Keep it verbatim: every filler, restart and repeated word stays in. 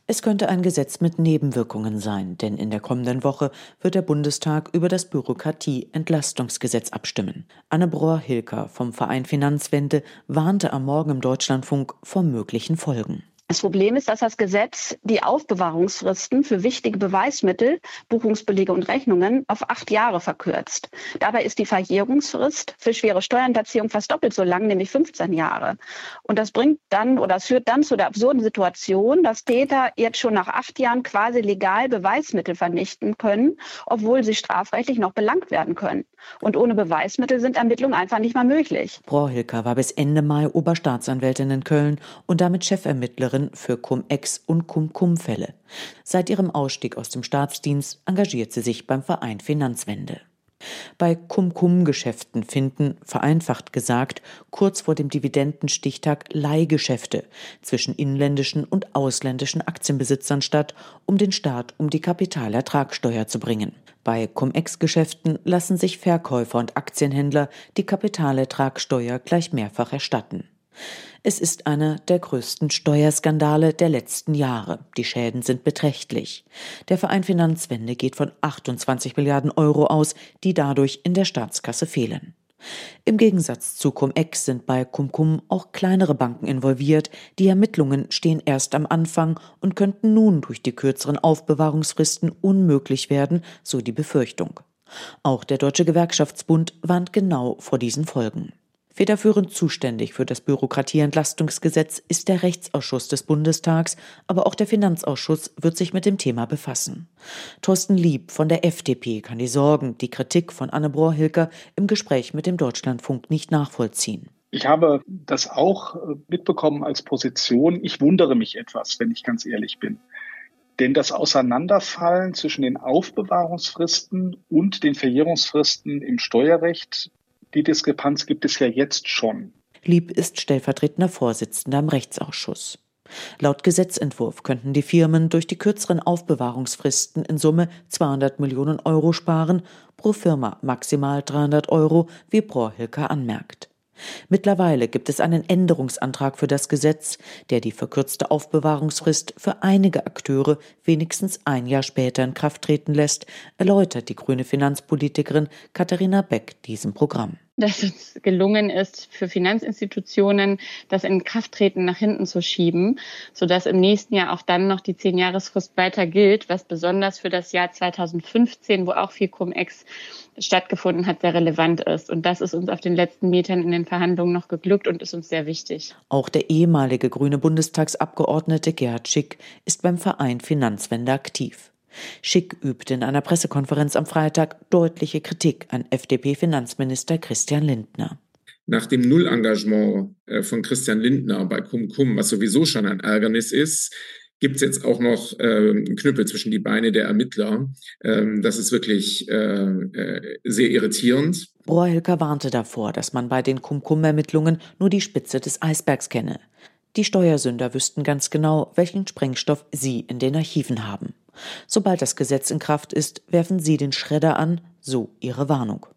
Es könnte ein Gesetz mit Nebenwirkungen sein, denn in der kommenden Woche wird der Bundestag über das Bürokratie-Entlastungsgesetz abstimmen. Anne Brohr-Hilker vom Verein Finanzwende warnte am Morgen im Deutschlandfunk vor möglichen Folgen. Das Problem ist, dass das Gesetz die Aufbewahrungsfristen für wichtige Beweismittel, Buchungsbelege und Rechnungen auf acht Jahre verkürzt. Dabei ist die Verjährungsfrist für schwere Steuerhinterziehung fast doppelt so lang, nämlich fünfzehn Jahre. Und das bringt dann oder es führt dann zu der absurden Situation, dass Täter jetzt schon nach acht Jahren quasi legal Beweismittel vernichten können, obwohl sie strafrechtlich noch belangt werden können. Und ohne Beweismittel sind Ermittlungen einfach nicht mehr möglich. Brohr-Hilker war bis Ende Mai Oberstaatsanwältin in Köln und damit Chefermittlerin für Cum-Ex- und Cum-Cum-Fälle. Seit ihrem Ausstieg aus dem Staatsdienst engagiert sie sich beim Verein Finanzwende. Bei Cum-Cum-Geschäften finden, vereinfacht gesagt, kurz vor dem Dividendenstichtag Leihgeschäfte zwischen inländischen und ausländischen Aktienbesitzern statt, um den Staat um die Kapitalertragssteuer zu bringen. Bei Cum-Ex-Geschäften lassen sich Verkäufer und Aktienhändler die Kapitalertragssteuer gleich mehrfach erstatten. Es ist einer der größten Steuerskandale der letzten Jahre. Die Schäden sind beträchtlich. Der Verein Finanzwende geht von achtundzwanzig Milliarden Euro aus, die dadurch in der Staatskasse fehlen. Im Gegensatz zu Cum-Ex sind bei Cum-Cum auch kleinere Banken involviert. Die Ermittlungen stehen erst am Anfang und könnten nun durch die kürzeren Aufbewahrungsfristen unmöglich werden, so die Befürchtung. Auch der Deutsche Gewerkschaftsbund warnt genau vor diesen Folgen. Federführend zuständig für das Bürokratie-Entlastungsgesetz ist der Rechtsausschuss des Bundestags, aber auch der Finanzausschuss wird sich mit dem Thema befassen. Thorsten Lieb von der F D P kann die Sorgen, die Kritik von Anne Brohr-Hilker im Gespräch mit dem Deutschlandfunk nicht nachvollziehen. Ich habe das auch mitbekommen als Position. Ich wundere mich etwas, wenn ich ganz ehrlich bin. Denn das Auseinanderfallen zwischen den Aufbewahrungsfristen und den Verjährungsfristen im Steuerrecht, die Diskrepanz gibt es ja jetzt schon. Lieb ist stellvertretender Vorsitzender im Rechtsausschuss. Laut Gesetzentwurf könnten die Firmen durch die kürzeren Aufbewahrungsfristen in Summe zweihundert Millionen Euro sparen, pro Firma maximal dreihundert Euro, wie Brohr-Hilker anmerkt. Mittlerweile gibt es einen Änderungsantrag für das Gesetz, der die verkürzte Aufbewahrungsfrist für einige Akteure wenigstens ein Jahr später in Kraft treten lässt, erläutert die grüne Finanzpolitikerin Katharina Beck diesem Programm. Dass es gelungen ist, für Finanzinstitutionen das Inkrafttreten nach hinten zu schieben, sodass im nächsten Jahr auch dann noch die zehn-Jahresfrist weiter gilt, was besonders für das Jahr zweitausendfünfzehn, wo auch viel Cum-Ex stattgefunden hat, sehr relevant ist. Und das ist uns auf den letzten Metern in den Verhandlungen noch geglückt und ist uns sehr wichtig. Auch der ehemalige grüne Bundestagsabgeordnete Gerhard Schick ist beim Verein Finanzwende aktiv. Schick übte in einer Pressekonferenz am Freitag deutliche Kritik an F D P-Finanzminister Christian Lindner. Nach dem Nullengagement von Christian Lindner bei Cum-Cum, was sowieso schon ein Ärgernis ist, gibt es jetzt auch noch äh, einen Knüppel zwischen die Beine der Ermittler. Ähm, das ist wirklich äh, sehr irritierend. Brohr-Hilker warnte davor, dass man bei den Cum-Cum-Ermittlungen nur die Spitze des Eisbergs kenne. Die Steuersünder wüssten ganz genau, welchen Sprengstoff sie in den Archiven haben. Sobald das Gesetz in Kraft ist, werfen sie den Schredder an, so ihre Warnung.